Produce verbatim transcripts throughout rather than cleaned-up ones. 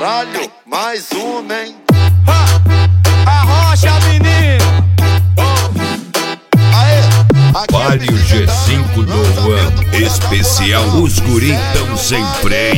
caralho, mais uma, hein? Ha! Arrocha, menino! Vale o G cinco do ano, especial Os Guri Tão Sem Freio.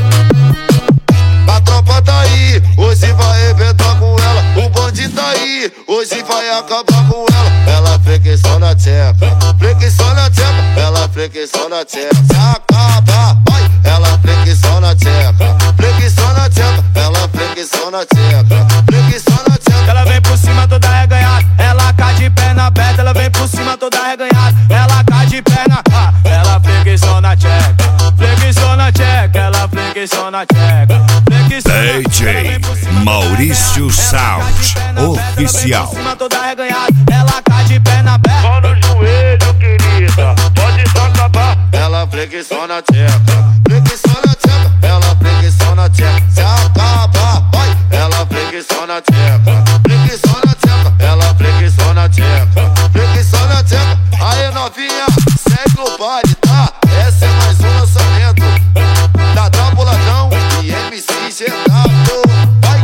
A tropa tá aí, hoje vai arrebentar com ela. O bonde tá aí, hoje vai acabar com ela. Ela flexiona na tcheca, flexiona na tcheca, ela flexiona na tcheca. Se acaba, vai, ela flexiona na tcheca, flexiona na tcheca, ela flexiona na tcheca, flexiona na tcheca. Ela vem por cima toda reganhada, ela cai de perna aberta. Ela vem por cima toda reganhada, ela cai de perna. Ah, ela flexiona na tcheca, flexiona na tcheca, ela flexiona na tcheca. D J Maurício Sound Oficial. Toda reganhada, ela cai de perna aberta. Só no joelho, querida, pode só acabar. Ela flexiona na tcheca, flexiona na tcheca, ela flexiona na tcheca. Se acaba, vai, ela flexiona na tcheca, flexiona na tcheca, ela flexiona na tcheca, flexiona na tcheca. Aí novinha, segue o baile, tá? Essa é mais um lançamento da Tabuladão e M C G W. Vai!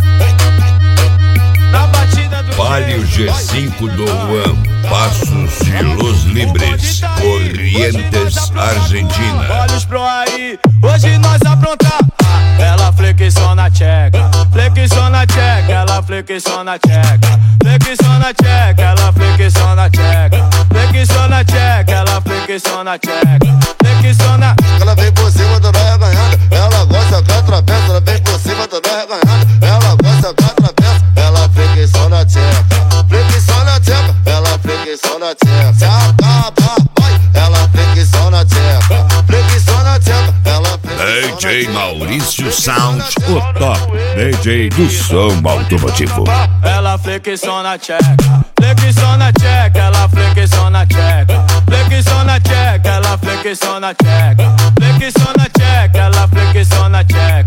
Na batida do Vale o G cinco do ano, Passos de Los Libres, Corrientes, Argentina. Olhos pro aí, hoje nós aprontar. Ela flexiona na tcheca, flexiona na tcheca, ela flexiona na tcheca, flexiona na tcheca, ela flexiona na tcheca, flexiona na tcheca, ela flexiona na tcheca, flexiona. Ela vem por cima toda reganhada, ela gosta que atravessa. Ela vem por cima toda reganhada, ela gosta que atravessa. Ela flexiona na tcheca, flexiona na tcheca, ela flexiona na tcheca. Se acaba, vai, ela flexiona na tcheca, flexiona na tcheca, ela flexiona na tcheca. D J Maurício Sound, o top D J do som automotivo. Ela flexiona na tcheca, flexiona na tcheca, ela flexiona na tcheca, flexiona na tcheca, ela flexiona na tcheca, flexiona na tcheca, ela flexiona na tcheca.